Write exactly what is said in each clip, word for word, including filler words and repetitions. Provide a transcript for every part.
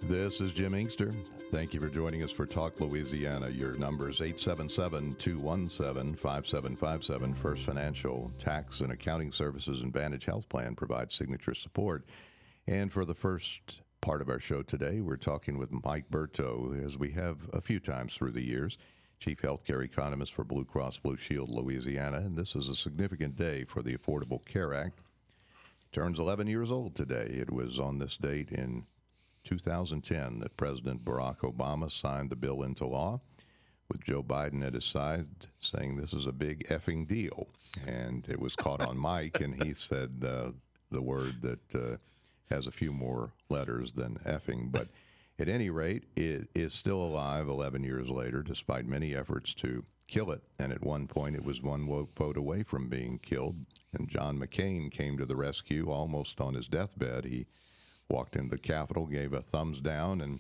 This is Jim Inkster. Thank you for joining us for Talk Louisiana. Your number is eight seven seven, two one seven, five seven five seven. First Financial Tax and Accounting Services and Vantage Health Plan provides signature support. And for the first part of our show today, we're talking with Mike Berto, as we have a few times through the years, Chief Healthcare Economist for Blue Cross Blue Shield Louisiana. And this is a significant day for the Affordable Care Act. It turns eleven years old today. It was on this date in two thousand ten that President Barack Obama signed the bill into law, with Joe Biden at his side saying this is a big effing deal. And it was caught on mic, and he said uh, the word that uh, has a few more letters than effing. But at any rate, it is still alive eleven years later, despite many efforts to kill it. And at one point, it was one vote away from being killed. And John McCain came to the rescue almost on his deathbed. He walked into the Capitol, gave a thumbs down, and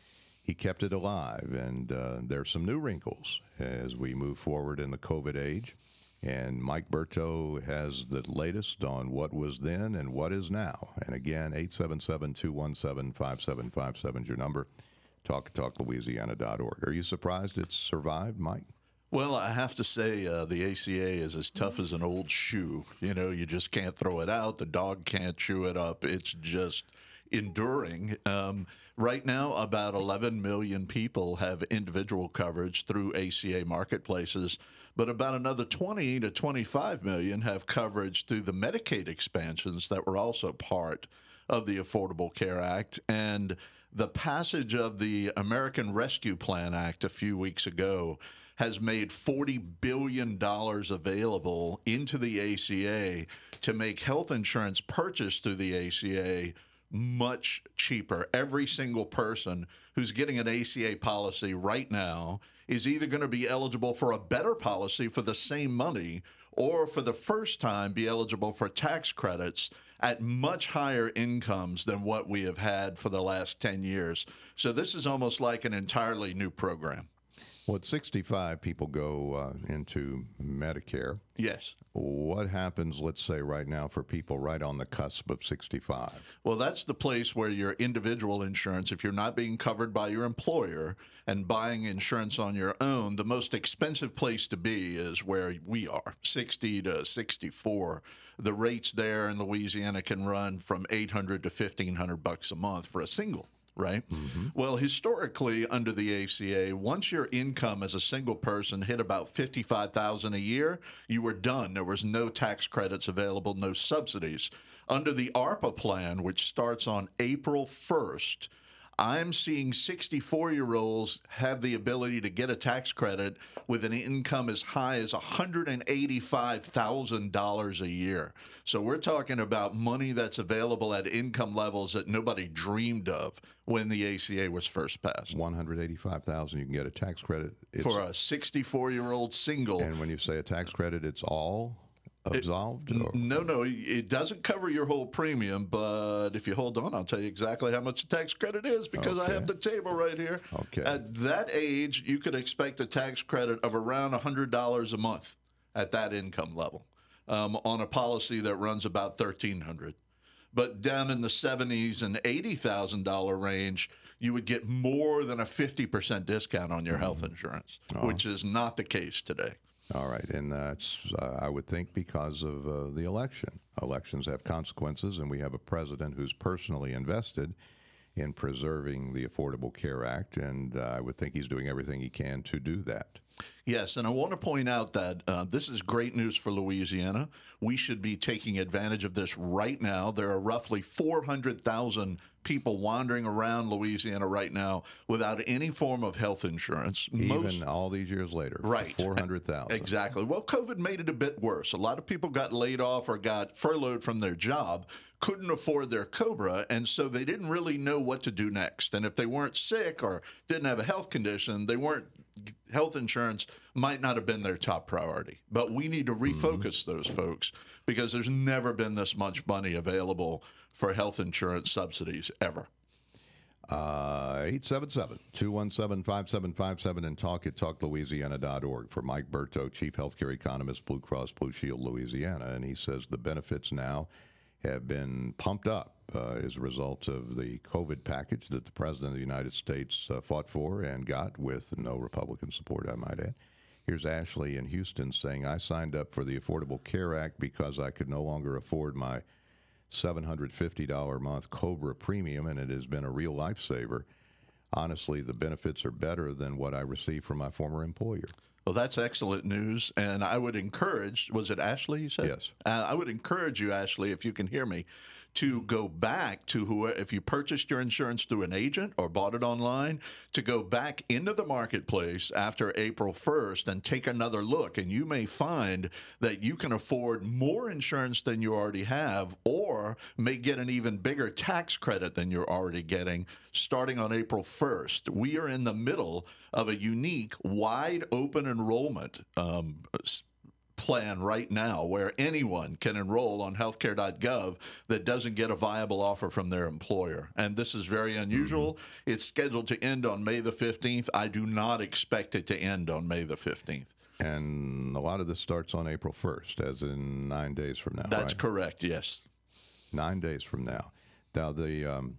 he kept it alive. And uh, there's some new wrinkles as we move forward in the COVID age. And Mike Berto has the latest on what was then and what is now. And again, eight seven seven, two one seven, five seven five seven is your number. talk talk louisiana dot org. Are you surprised it's survived, Mike? Well, I have to say uh, the A C A is as tough as an old shoe. You know, you just can't throw it out. The dog can't chew it up. It's just enduring. Um, right now, about eleven million people have individual coverage through A C A marketplaces, but about another twenty to twenty-five million have coverage through the Medicaid expansions that were also part of the Affordable Care Act. And the passage of the American Rescue Plan Act a few weeks ago has made forty billion dollars available into the A C A to make health insurance purchased through the A C A much cheaper. Every single person who's getting an A C A policy right now is either going to be eligible for a better policy for the same money, or for the first time be eligible for tax credits at much higher incomes than what we have had for the last ten years. So this is almost like an entirely new program. Well, at sixty-five, people go uh, into Medicare. Yes. What happens, let's say, right now for people right on the cusp of sixty-five? Well, that's the place where your individual insurance, if you're not being covered by your employer and buying insurance on your own, the most expensive place to be is where we are, sixty to sixty-four. The rates there in Louisiana can run from eight hundred to fifteen hundred bucks a month for a single. Right? Mm-hmm. Well, historically, under the A C A, once your income as a single person hit about fifty-five thousand dollars a year, you were done. There was no tax credits available, no subsidies. Under the ARPA plan, which starts on April first, I'm seeing sixty-four-year-olds have the ability to get a tax credit with an income as high as one hundred eighty-five thousand dollars a year. So we're talking about money that's available at income levels that nobody dreamed of when the A C A was first passed. one hundred eighty-five thousand dollars, you can get a tax credit. It's, for a sixty-four-year-old single. And when you say a tax credit, it's all absolved? It, no, no, it doesn't cover your whole premium, but if you hold on, I'll tell you exactly how much the tax credit is, because okay. I have the table right here. Okay. At that age, you could expect a tax credit of around one hundred dollars a month at that income level um, on a policy that runs about thirteen hundred dollars. But down in the seventies and eighty thousand dollars range, you would get more than a fifty percent discount on your mm-hmm. health insurance, oh. which is not the case today. All right, and that's, uh, I would think, because of uh, the election. Elections have consequences, and we have a president who's personally invested in preserving the Affordable Care Act, and uh, I would think he's doing everything he can to do that. Yes, and I want to point out that uh, this is great news for Louisiana. We should be taking advantage of this right now. There are roughly four hundred thousand people wandering around Louisiana right now without any form of health insurance. Even Most, all these years later, right? four hundred thousand. Exactly. Well, COVID made it a bit worse. A lot of people got laid off or got furloughed from their job, couldn't afford their COBRA, and so they didn't really know what to do next. And if they weren't sick or didn't have a health condition, they weren't health insurance might not have been their top priority. But we need to refocus mm-hmm. those folks, because there's never been this much money available for health insurance subsidies ever. Uh, eight seven seven, two one seven, five seven five seven and talk at talk louisiana dot org for Mike Berto, Chief Healthcare Economist, Blue Cross Blue Shield Louisiana. And he says the benefits now have been pumped up uh, is a result of the COVID package that the President of the United States uh, fought for and got with no Republican support, I might add. Here's Ashley in Houston saying, I signed up for the Affordable Care Act because I could no longer afford my seven hundred fifty dollars a month COBRA premium, and it has been a real lifesaver. Honestly, the benefits are better than what I received from my former employer. Well, that's excellent news, and I would encourage, was it Ashley you said? Yes. Uh, I would encourage you, Ashley, if you can hear me, to go back to who, if you purchased your insurance through an agent or bought it online, to go back into the marketplace after April first and take another look. And you may find that you can afford more insurance than you already have, or may get an even bigger tax credit than you're already getting starting on April first. We are in the middle of a unique, wide open enrollment um, plan right now where anyone can enroll on healthcare dot gov that doesn't get a viable offer from their employer. And this is very unusual. Mm-hmm. It's scheduled to end on May the fifteenth. I do not expect it to end on May the fifteenth. And a lot of this starts on April first, as in nine days from now. That's right? correct, yes. Nine days from now. Now, the um,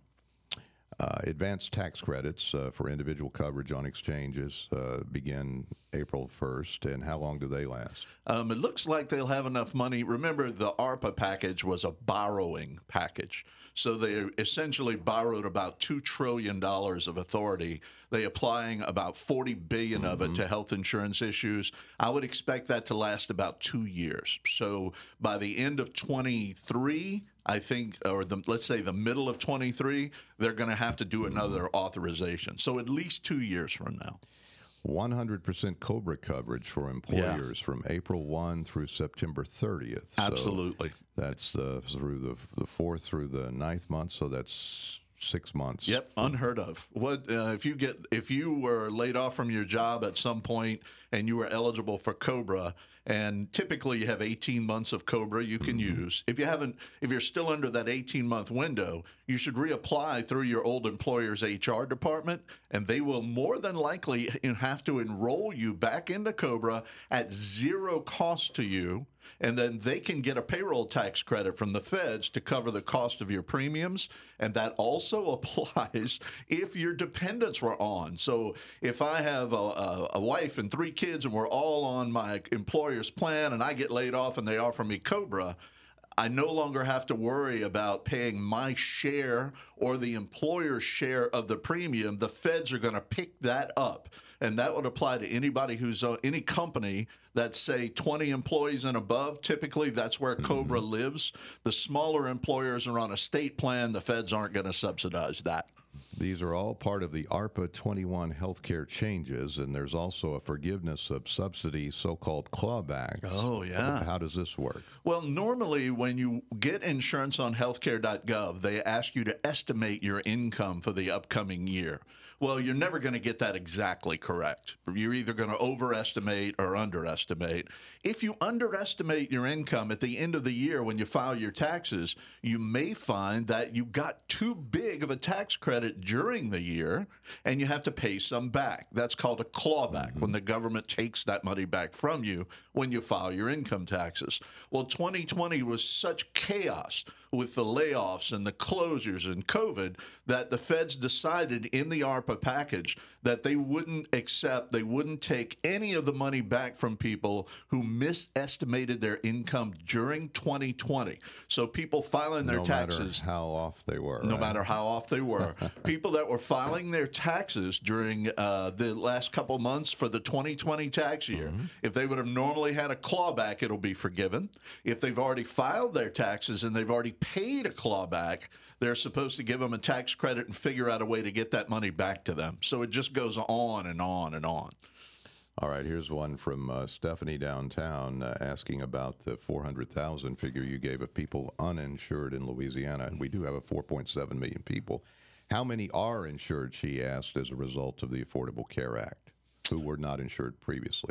uh, advanced tax credits uh, for individual coverage on exchanges uh, begin April first, and how long do they last? Um, it looks like they'll have enough money. Remember, the ARPA package was a borrowing package. So they essentially borrowed about two trillion dollars of authority. They applying about forty billion dollars mm-hmm. of it to health insurance issues. I would expect that to last about two years. So by the end of twenty-three, I think, or the, let's say the middle of twenty-three, they're going to have to do another authorization. So at least two years from now. one hundred percent COBRA coverage for employers yeah. from April first through September thirtieth. Absolutely. So that's uh, through the the fourth through the ninth month, so that's six months. Yep, unheard of. What uh, if you get if you were laid off from your job at some point and you were eligible for COBRA, and typically you have eighteen months of COBRA you can mm-hmm. use. If you haven't, if you're still under that eighteen month window, you should reapply through your old employer's H R department, and they will more than likely have to enroll you back into COBRA at zero cost to you. And then they can get a payroll tax credit from the feds to cover the cost of your premiums. And that also applies if your dependents were on. So if I have a, a, a wife and three kids and we're all on my employer's plan and I get laid off and they offer me COBRA, I no longer have to worry about paying my share or the employer's share of the premium. The feds are going to pick that up. And that would apply to anybody who's uh, any company that's, say, twenty employees and above. Typically, that's where mm-hmm. COBRA lives. The smaller employers are on a state plan. The feds aren't going to subsidize that. These are all part of the ARPA twenty-one healthcare changes, and there's also a forgiveness of subsidy, so-called clawbacks. Oh, yeah. How does this work? Well, normally when you get insurance on healthcare dot gov, they ask you to estimate your income for the upcoming year. Well, you're never going to get that exactly correct. You're either going to overestimate or underestimate. If you underestimate your income at the end of the year when you file your taxes, you may find that you got too big of a tax credit during the year and you have to pay some back. That's called a clawback, mm-hmm. when the government takes that money back from you when you file your income taxes. Well, twenty twenty was such chaos with the layoffs and the closures and COVID that the feds decided in the ARPA package that they wouldn't accept, they wouldn't take any of the money back from people who misestimated their income during twenty twenty. So people filing their no taxes. No matter how off they were. No right? matter how off they were. People that were filing their taxes during uh, the last couple months for the twenty twenty tax year, mm-hmm. if they would have normally had a clawback, it'll be forgiven. If they've already filed their taxes and they've already paid a clawback, they're supposed to give them a tax credit and figure out a way to get that money back to them. So it just goes on and on and on. All right, here's one from uh, Stephanie downtown uh, asking about the four hundred thousand figure you gave of people uninsured in Louisiana. And we do have a four point seven million people. How many are insured, she asked, as a result of the Affordable Care Act, who were not insured previously?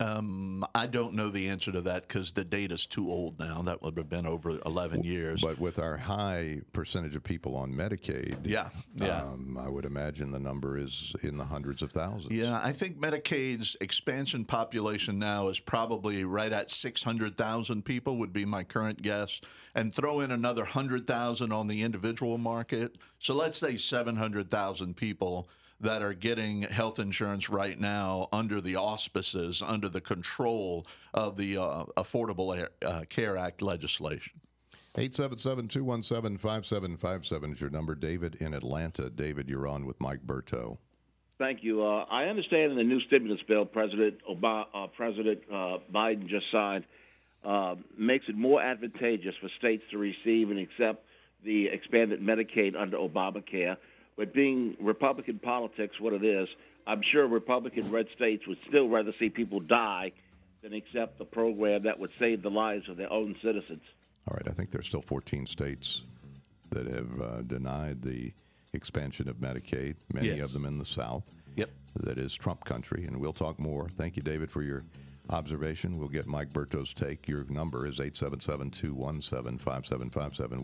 Um, I don't know the answer to that because the data's too old now. That would have been over eleven years. But with our high percentage of people on Medicaid, yeah, yeah. Um, I would imagine the number is in the hundreds of thousands. Yeah, I think Medicaid's expansion population now is probably right at six hundred thousand people would be my current guess. And throw in another one hundred thousand on the individual market. So let's say seven hundred thousand people that are getting health insurance right now under the auspices, under the control of the uh, Affordable uh, Care Act legislation. eight seven seven, two one seven, five seven five seven is your number. David in Atlanta. David, you're on with Mike Berto. Thank you. Uh, I understand in the new stimulus bill President Obama, uh, President uh, Biden just signed uh, makes it more advantageous for states to receive and accept the expanded Medicaid under Obamacare. But being Republican politics what it is, I'm sure Republican red states would still rather see people die than accept a program that would save the lives of their own citizens. All right. I think there's still fourteen states that have uh, denied the expansion of Medicaid, many yes. of them in the South. Yep. That is Trump country, and we'll talk more. Thank you, David, for your observation. We'll get Mike Berto's take. Your number is eight seven seven, two one seven, five seven five seven.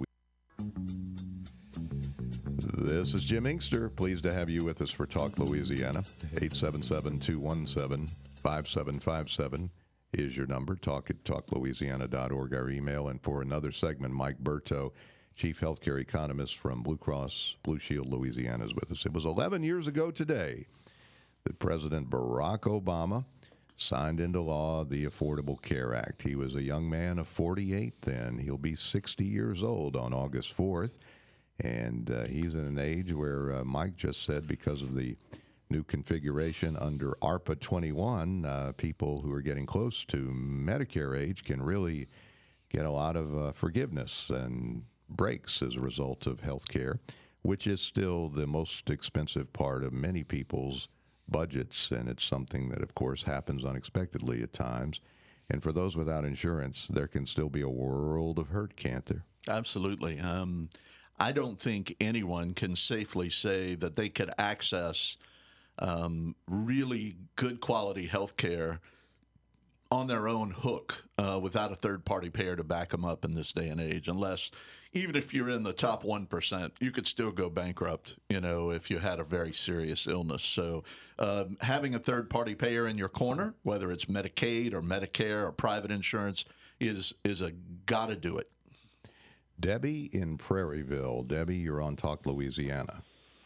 This is Jim Inkster. Pleased to have you with us for Talk Louisiana. eight seven seven, two one seven, five seven five seven is your number. Talk at talk louisiana dot org, our email. And for another segment, Mike Berto, Chief Healthcare Economist from Blue Cross Blue Shield Louisiana, is with us. It was eleven years ago today that President Barack Obama signed into law the Affordable Care Act. He was a young man of forty-eight then. He'll be sixty years old on August fourth. And uh, he's in an age where uh, Mike just said because of the new configuration under ARPA twenty-one, uh, people who are getting close to Medicare age can really get a lot of uh, forgiveness and breaks as a result of health care, which is still the most expensive part of many people's budgets. And it's something that, of course, happens unexpectedly at times. And for those without insurance, there can still be a world of hurt, can't there? Absolutely. Um, I don't think anyone can safely say that they could access um, really good quality health care on their own hook uh, without a third-party payer to back them up in this day and age, unless even if you're in the top one percent, you could still go bankrupt, you know, if you had a very serious illness. So um, having a third-party payer in your corner, whether it's Medicaid or Medicare or private insurance, is is a gotta do it. Debbie in Prairieville. Debbie, you're on Talk Louisiana.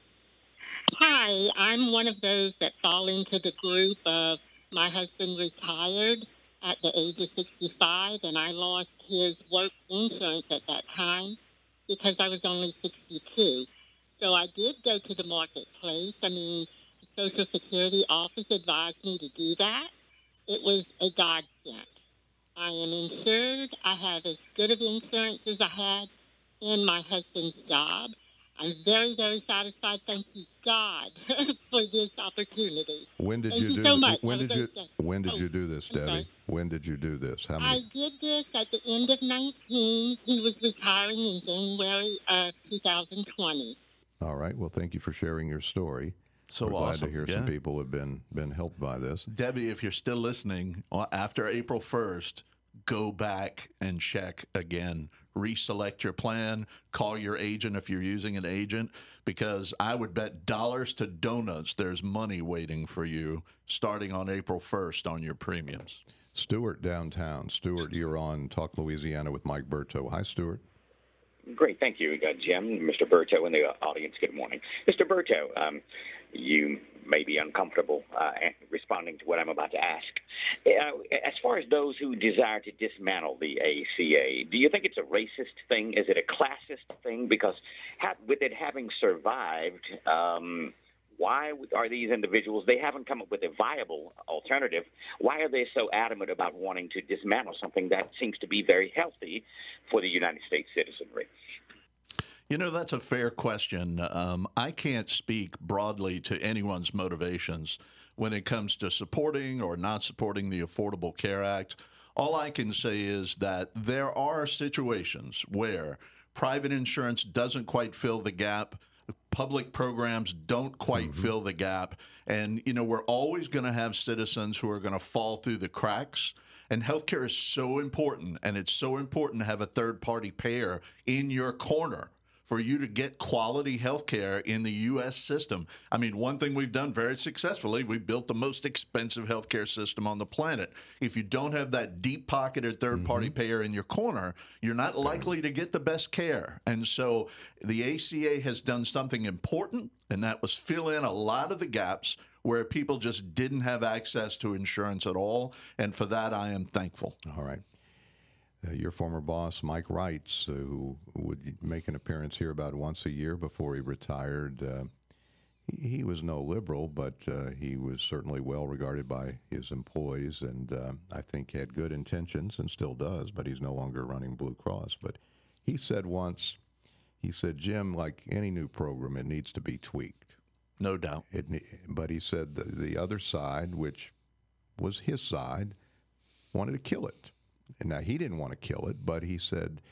Hi, I'm one of those that fall into the group of my husband retired at the age of sixty-five, and I lost his work insurance at that time because I was only sixty-two. So I did go to the marketplace. I mean, the Social Security office advised me to do that. It was a godsend. I am insured. I have as good of insurance as I had in my husband's job. I'm very, very satisfied. Thank you, God, for this opportunity. When did Thank you, you do so th- much. When Have did a you great day. when did Oh, you do this, I'm Debbie? sorry. When did you do this? How I many? did this at the end of nineteen. He was retiring in January of two thousand twenty. All right. Well, thank you for sharing your story. So We're awesome. glad to hear yeah. some people have been been helped by this. Debbie, if you're still listening, uh, after April first, go back and check again. Reselect your plan. Call your agent if you're using an agent, because I would bet dollars to donuts there's money waiting for you starting on April first on your premiums. Stuart downtown. Stuart, you're on Talk Louisiana with Mike Berto. Hi, Stuart. Great. Thank you, uh, Jim, Mister Berto, and the audience. Good morning. Mister Berto, um, you may be uncomfortable uh, responding to what I'm about to ask. Uh, as far as those who desire to dismantle the A C A, do you think it's a racist thing? Is it a classist thing? Because ha- with it having survived, um, why are these individuals, they haven't come up with a viable alternative. Why are they so adamant about wanting to dismantle something that seems to be very healthy for the United States citizenry? You know, that's a fair question. Um, I can't speak broadly to anyone's motivations when it comes to supporting or not supporting the Affordable Care Act. All I can say is that there are situations where private insurance doesn't quite fill the gap, Public programs don't quite mm-hmm. fill the gap. And, you know, we're always going to have citizens who are going to fall through the cracks. And healthcare is so important, and it's so important to have a third-party payer in your corner for you to get quality healthcare in the U S system. I mean, one thing we've done very successfully, we built the most expensive healthcare system on the planet. If you don't have that deep-pocketed third-party mm-hmm. payer in your corner, you're not likely to get the best care. And so the A C A has done something important, and that was fill in a lot of the gaps where people just didn't have access to insurance at all. And for that, I am thankful. All right. Uh, your former boss, Mike Wrights, uh, who would make an appearance here about once a year before he retired, uh, he, he was no liberal, but uh, he was certainly well regarded by his employees, and uh, I think had good intentions and still does, but he's no longer running Blue Cross. But he said once, he said, Jim, like any new program, it needs to be tweaked. No doubt. It, but he said the, the other side, which was his side, wanted to kill it. And now, he didn't want to kill it, but he said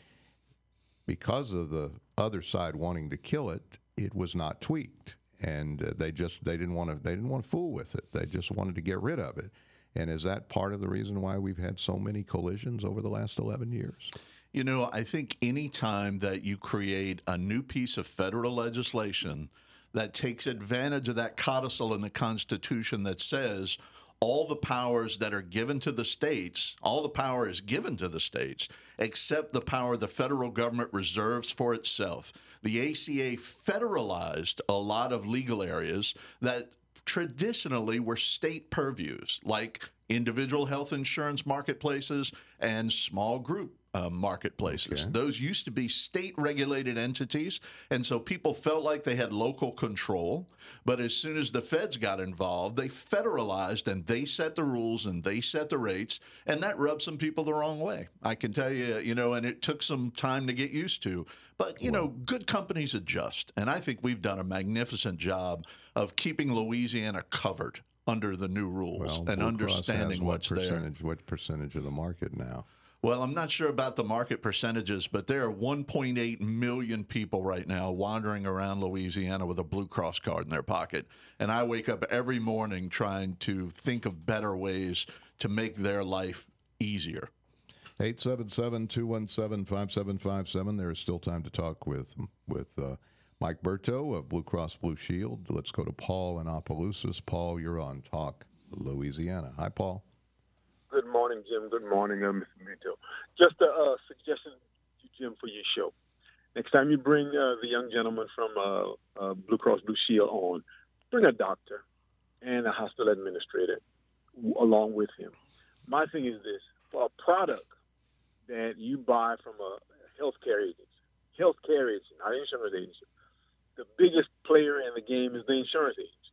because of the other side wanting to kill it, it was not tweaked, and uh, they just they didn't want to they didn't want to fool with it. They just wanted to get rid of it. And is that part of the reason why we've had so many collisions over the last eleven years? You know, I think any time that you create a new piece of federal legislation that takes advantage of that codicil in the Constitution that says all the powers that are given to the states, all the power is given to the states, except the power the federal government reserves for itself. The A C A federalized a lot of legal areas that traditionally were state purviews, like individual health insurance marketplaces and small group Uh, marketplaces. Okay. Those used to be state-regulated entities, and so people felt like they had local control. But as soon as the feds got involved, they federalized, and they set the rules, and they set the rates, and that rubbed some people the wrong way. I can tell you, you know, and it took some time to get used to. But, you well, know, good companies adjust, and I think we've done a magnificent job of keeping Louisiana covered under the new rules well, and Blue understanding what what's percentage, there. What percentage of the market now? Well, I'm not sure about the market percentages, but there are one point eight million people right now wandering around Louisiana with a Blue Cross card in their pocket. And I wake up every morning trying to think of better ways to make their life easier. eight seven seven, two one seven, five seven five seven. There is still time to talk with with uh, Mike Berto of Blue Cross Blue Shield. Let's go to Paul in Opelousas. Paul, you're on Talk Louisiana. Hi, Paul. Good morning, Jim. Good morning, uh, Mister Vito. Just a uh, suggestion to Jim for your show. Next time you bring uh, the young gentleman from uh, uh, Blue Cross Blue Shield on, bring a doctor and a hospital administrator w- along with him. My thing is this: for a product that you buy from a healthcare agency, healthcare agency, not an insurance agency, the biggest player in the game is the insurance agency.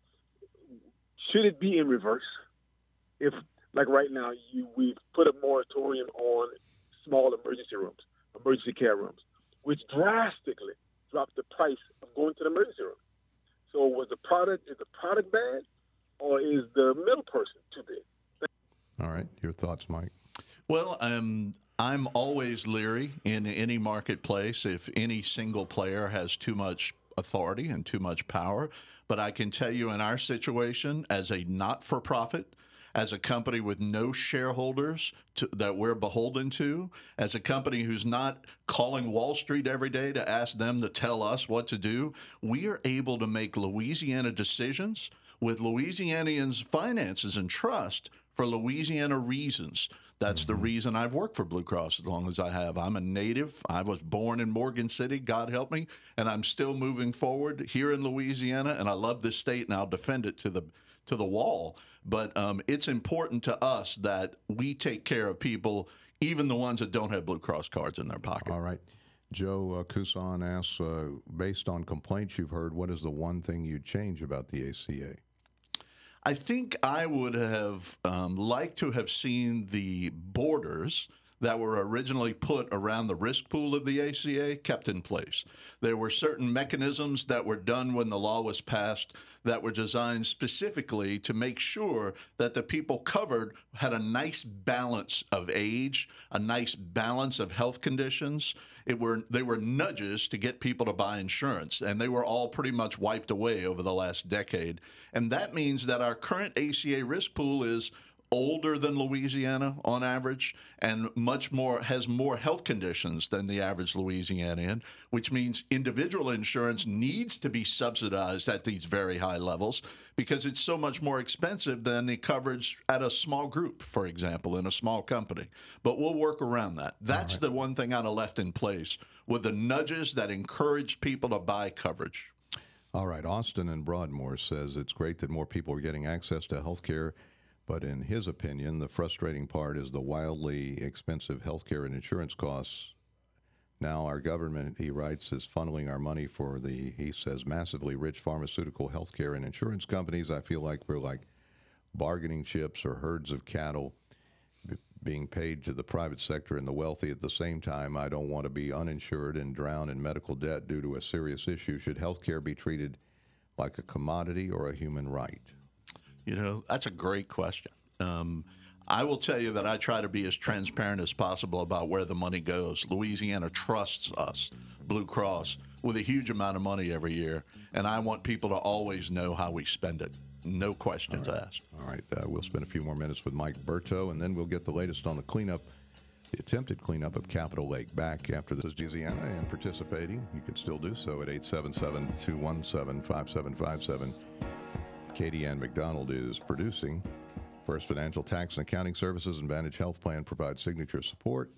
Should it be in reverse? If Like right now, you, we've put a moratorium on small emergency rooms, emergency care rooms, which drastically dropped the price of going to the emergency room. So was the product, is the product bad, or is the middle person too big? All right. Your thoughts, Mike? Well, um, I'm always leery in any marketplace if any single player has too much authority and too much power. But I can tell you in our situation, as a not-for-profit, as a company with no shareholders to, that we're beholden to, as a company who's not calling Wall Street every day to ask them to tell us what to do, we are able to make Louisiana decisions with Louisianians' finances and trust for Louisiana reasons. That's mm-hmm. the reason I've worked for Blue Cross as long as I have. I'm a native. I was born in Morgan City, God help me, and I'm still moving forward here in Louisiana, and I love this state, and I'll defend it to the to the wall. But um, it's important to us that we take care of people, even the ones that don't have Blue Cross cards in their pocket. All right. Joe uh, Couson asks, uh, based on complaints you've heard, what is the one thing you'd change about the A C A? I think I would have um, liked to have seen the borders that were originally put around the risk pool of the A C A kept in place. There were certain mechanisms that were done when the law was passed that were designed specifically to make sure that the people covered had a nice balance of age, a nice balance of health conditions. It were they were nudges to get people to buy insurance, and they were all pretty much wiped away over the last decade. And that means that our current A C A risk pool is older than Louisiana on average, and much more has more health conditions than the average Louisianian, which means individual insurance needs to be subsidized at these very high levels because it's so much more expensive than the coverage at a small group, for example, in a small company. But we'll work around that. That's right. The one thing I'd have left in place with the nudges that encourage people to buy coverage. All right. Austin in Broadmoor says it's great that more people are getting access to health care. But in his opinion, the frustrating part is the wildly expensive healthcare and insurance costs. Now our government, he writes, is funneling our money for the, he says, massively rich pharmaceutical healthcare and insurance companies. I feel like we're like bargaining chips or herds of cattle b- being paid to the private sector and the wealthy at the same time. I don't want to be uninsured and drown in medical debt due to a serious issue. Should healthcare be treated like a commodity or a human right? You know, that's a great question. Um, I will tell you that I try to be as transparent as possible about where the money goes. Louisiana trusts us, Blue Cross, with a huge amount of money every year, and I want people to always know how we spend it. No questions All right. asked. All right. Uh, we'll spend a few more minutes with Mike Berto, and then we'll get the latest on the cleanup, the attempted cleanup of Capitol Lake. Back after this is Louisiana, and participating, you can still do so at eight seven seven, two one seven, five seven five seven. Katie Ann McDonald is producing. First Financial Tax and Accounting Services and Vantage Health Plan provide signature support.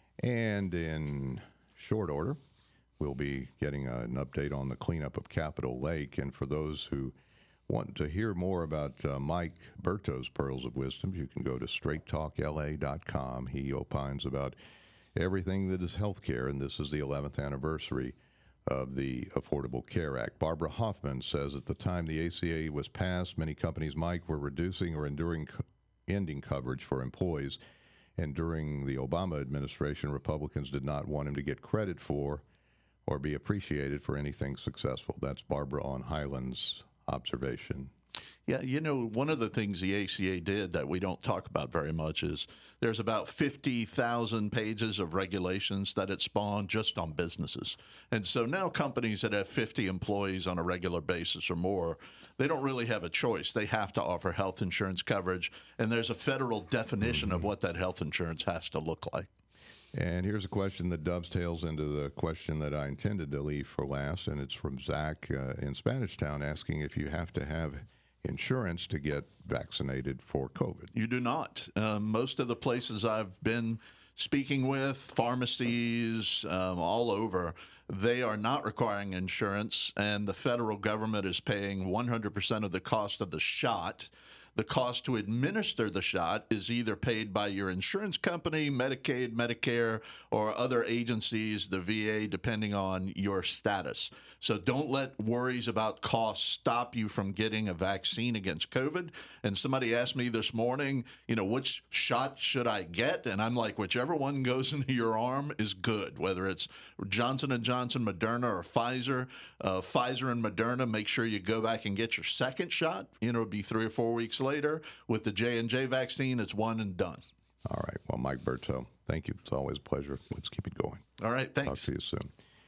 And in short order, we'll be getting an update on the cleanup of Capitol Lake. And for those who want to hear more about uh, Mike Berto's Pearls of Wisdom, you can go to straight talk L A dot com. He opines about everything that is healthcare, and this is the eleventh anniversary of the Affordable Care Act. Barbara Hoffman says at the time the A C A was passed, many companies, Mike, were reducing or enduring co- ending coverage for employees. And during the Obama administration, Republicans did not want him to get credit for or be appreciated for anything successful. That's Barbara on Highland's observation. Yeah, you know, one of the things the A C A did that we don't talk about very much is there's about fifty thousand pages of regulations that it spawned just on businesses. And so now companies that have fifty employees on a regular basis or more, they don't really have a choice. They have to offer health insurance coverage, and there's a federal definition mm-hmm. of what that health insurance has to look like. And here's a question that dovetails into the question that I intended to leave for last, and it's from Zach uh, in Spanish Town asking if you have to have insurance to get vaccinated for COVID. You do not. Um, most of the places I've been speaking with, pharmacies, um, all over, they are not requiring insurance, and the federal government is paying one hundred percent of the cost of the shot. The cost to administer the shot is either paid by your insurance company, Medicaid, Medicare, or other agencies, the V A, depending on your status. So don't let worries about costs stop you from getting a vaccine against COVID. And somebody asked me this morning, you know, which shot should I get? And I'm like, whichever one goes into your arm is good, whether it's Johnson and Johnson, Moderna, or Pfizer. Uh, Pfizer and Moderna, make sure you go back and get your second shot. You know, it'll be three or four weeks later. With the J and J vaccine, it's one and done. All right. Well, Mike Berto, thank you. It's always a pleasure. Let's keep it going. All right. Thanks. Talk to you soon.